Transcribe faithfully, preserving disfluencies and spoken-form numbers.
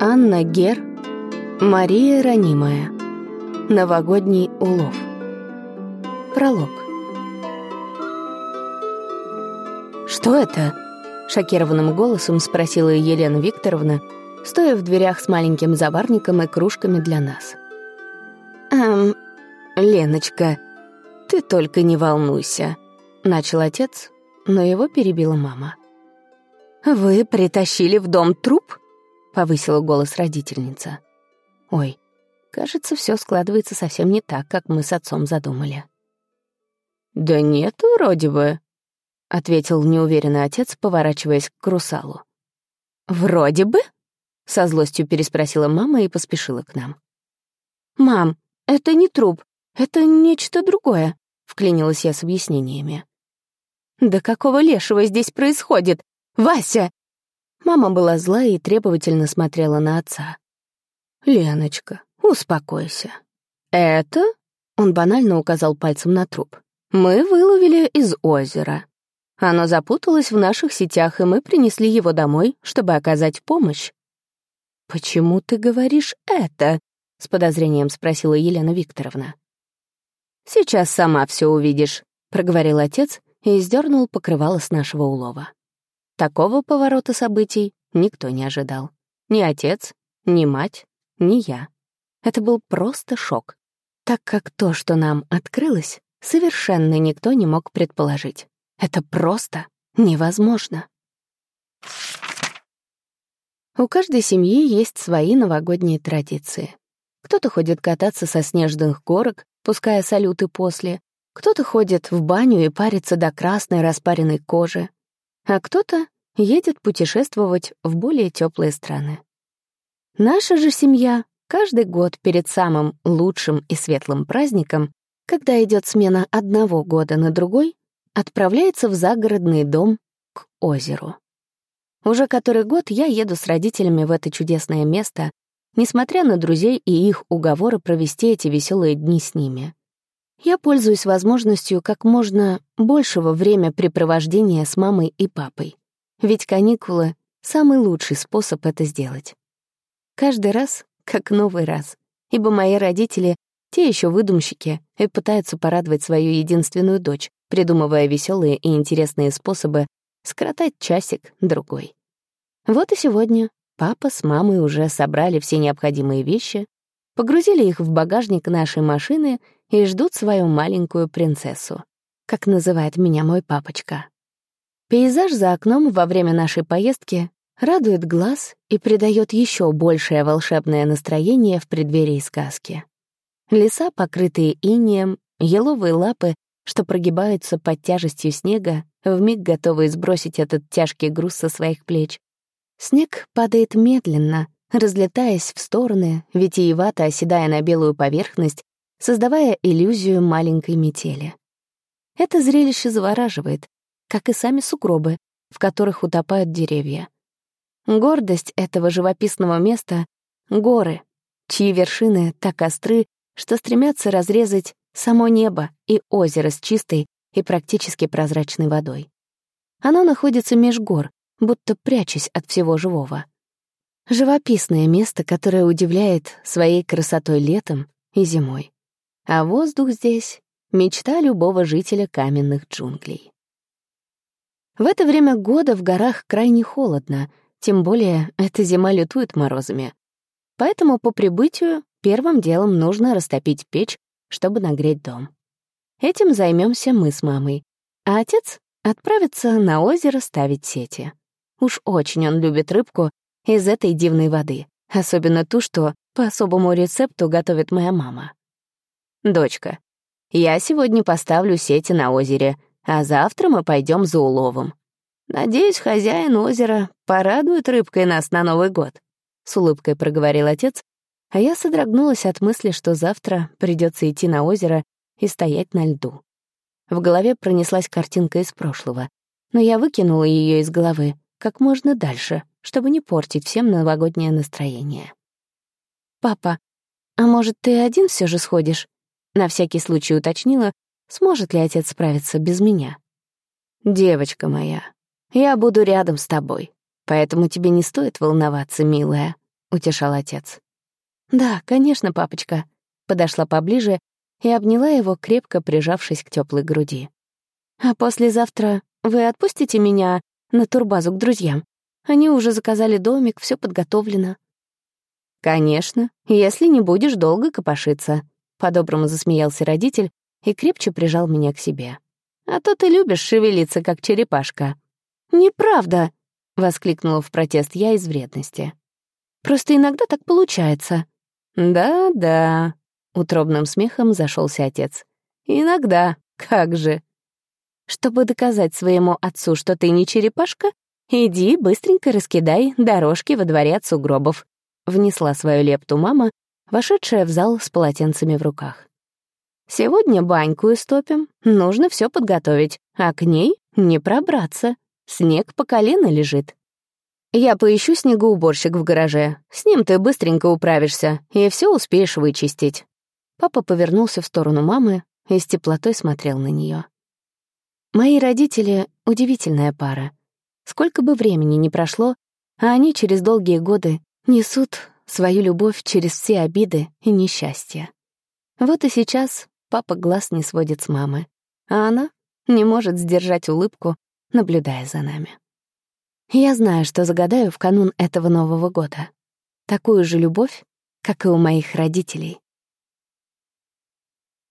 Анна Гер, Мария Ранимая. Новогодний улов. Пролог. «Что это?» — шокированным голосом спросила Елена Викторовна, стоя в дверях с маленьким заварником и кружками для нас. «Эм, Леночка, ты только не волнуйся», — начал отец, но его перебила мама. «Вы притащили в дом труп?» — повысила голос родительница. «Ой, кажется, все складывается совсем не так, как мы с отцом задумали». «Да нет, вроде бы», — ответил неуверенный отец, поворачиваясь к Русалу. «Вроде бы?» — со злостью переспросила мама и поспешила к нам. «Мам, это не труп, это нечто другое», — вклинилась я с объяснениями. «Да какого лешего здесь происходит? Вася!» Мама была злая и требовательно смотрела на отца. «Леночка, успокойся. Это...» — он банально указал пальцем на труп. «Мы выловили из озера. Оно запуталось в наших сетях, и мы принесли его домой, чтобы оказать помощь». «Почему ты говоришь это?» — с подозрением спросила Елена Викторовна. «Сейчас сама все увидишь», — проговорил отец и сдернул покрывало с нашего улова. Такого поворота событий никто не ожидал. Ни отец, ни мать, ни я. Это был просто шок, так как то, что нам открылось, совершенно никто не мог предположить. Это просто невозможно. У каждой семьи есть свои новогодние традиции. Кто-то ходит кататься со снежных горок, пуская салюты после, кто-то ходит в баню и парится до красной распаренной кожи, а кто-то едет путешествовать в более теплые страны. Наша же семья каждый год перед самым лучшим и светлым праздником, когда идет смена одного года на другой, отправляется в загородный дом к озеру. Уже который год я еду с родителями в это чудесное место, несмотря на друзей и их уговоры провести эти веселые дни с ними. Я пользуюсь возможностью как можно большего времяпрепровождения с мамой и папой. Ведь каникулы — самый лучший способ это сделать. Каждый раз как новый раз, ибо мои родители — те еще выдумщики и пытаются порадовать свою единственную дочь, придумывая веселые и интересные способы скоротать часик-другой. Вот и сегодня папа с мамой уже собрали все необходимые вещи, погрузили их в багажник нашей машины и ждут свою маленькую принцессу, как называет меня мой папочка. Пейзаж за окном во время нашей поездки радует глаз и придает еще большее волшебное настроение в преддверии сказки. Леса, покрытые инеем, еловые лапы, что прогибаются под тяжестью снега, вмиг готовые сбросить этот тяжкий груз со своих плеч. Снег падает медленно, разлетаясь в стороны, витиевато оседая на белую поверхность, создавая иллюзию маленькой метели. Это зрелище завораживает, как и сами сугробы, в которых утопают деревья. Гордость этого живописного места — горы, чьи вершины так остры, что стремятся разрезать само небо и озеро с чистой и практически прозрачной водой. Оно находится меж гор, будто прячась от всего живого. Живописное место, которое удивляет своей красотой летом и зимой. А воздух здесь — мечта любого жителя каменных джунглей. В это время года в горах крайне холодно, тем более эта зима лютует морозами. Поэтому по прибытию первым делом нужно растопить печь, чтобы нагреть дом. Этим займемся мы с мамой, а отец отправится на озеро ставить сети. Уж очень он любит рыбку из этой дивной воды, особенно ту, что по особому рецепту готовит моя мама. «Дочка, я сегодня поставлю сети на озере, а завтра мы пойдем за уловом. Надеюсь, хозяин озера порадует рыбкой нас на Новый год», — с улыбкой проговорил отец, а я содрогнулась от мысли, что завтра придется идти на озеро и стоять на льду. В голове пронеслась картинка из прошлого, но я выкинула ее из головы как можно дальше, чтобы не портить всем новогоднее настроение. «Папа, а может, ты один все же сходишь?» На всякий случай уточнила, сможет ли отец справиться без меня. «Девочка моя, я буду рядом с тобой, поэтому тебе не стоит волноваться, милая», — утешал отец. «Да, конечно, папочка», — подошла поближе и обняла его, крепко прижавшись к теплой груди. «А послезавтра вы отпустите меня на турбазу к друзьям? Они уже заказали домик, все подготовлено». «Конечно, если не будешь долго копошиться», — по-доброму засмеялся родитель и крепче прижал меня к себе. «А то ты любишь шевелиться, как черепашка». «Неправда», — воскликнула в протест я из вредности. «Просто иногда так получается». «Да-да», — утробным смехом зашелся отец. «Иногда, как же». «Чтобы доказать своему отцу, что ты не черепашка, иди быстренько раскидай дорожки во дворе от сугробов», — внесла свою лепту мама, вошедшая в зал с полотенцами в руках. «Сегодня баньку истопим, нужно все подготовить, а к ней не пробраться. Снег по колено лежит. Я поищу снегоуборщик в гараже, с ним ты быстренько управишься и все успеешь вычистить». Папа повернулся в сторону мамы и с теплотой смотрел на нее. Мои родители — удивительная пара. Сколько бы времени ни прошло, а они через долгие годы несут свою любовь через все обиды и несчастья. Вот и сейчас папа глаз не сводит с мамы, а она не может сдержать улыбку, наблюдая за нами. Я знаю, что загадаю в канун этого Нового года. Такую же любовь, как и у моих родителей.